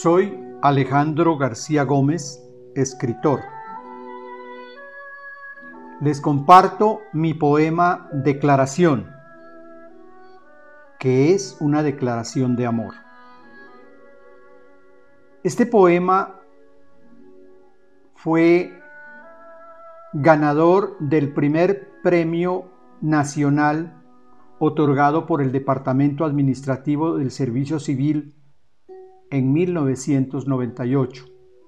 Soy Alejandro García Gómez, escritor. Les comparto mi poema Declaración, que es una declaración de amor. Este poema fue ganador del primer premio nacional otorgado por el Departamento Administrativo del Servicio Civil en 1998.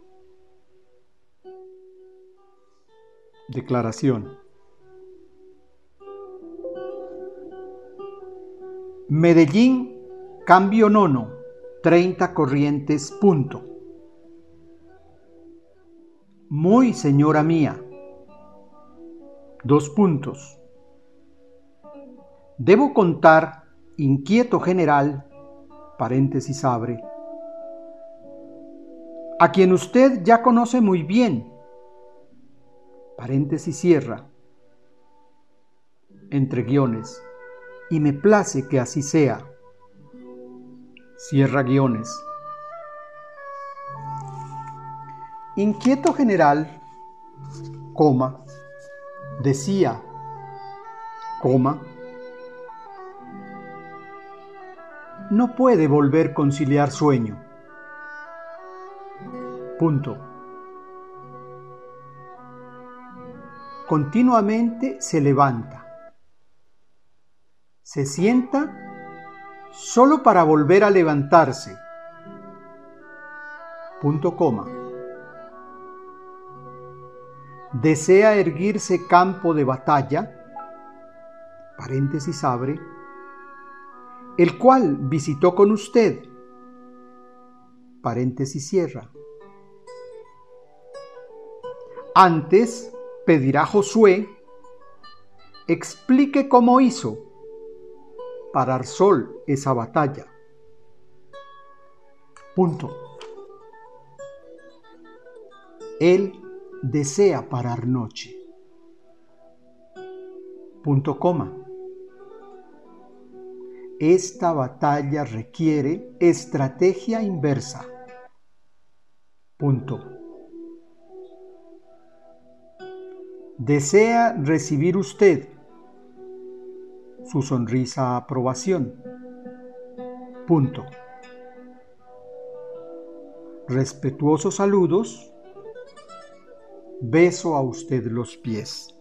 Declaración. Medellín, cambio nono, 30 Corrientes, punto. Muy señora mía, 2 puntos. Debo contar, inquieto general, paréntesis abre, a quien usted ya conoce muy bien, paréntesis cierra, entre guiones, y me place que así sea, cierra guiones. Inquieto general, coma, decía, coma, no puede volver conciliar sueño. Punto. Continuamente se levanta. Se sienta solo para volver a levantarse. Punto coma. Desea erguirse campo de batalla, paréntesis abre, el cual visitó con usted, paréntesis cierra. Antes pedirá Josué explique cómo hizo parar sol esa batalla. Punto. Él desea parar noche. Punto coma. Esta batalla requiere estrategia inversa. Punto. Desea recibir usted su sonrisa aprobación. Punto. Respetuosos saludos. Beso a usted los pies.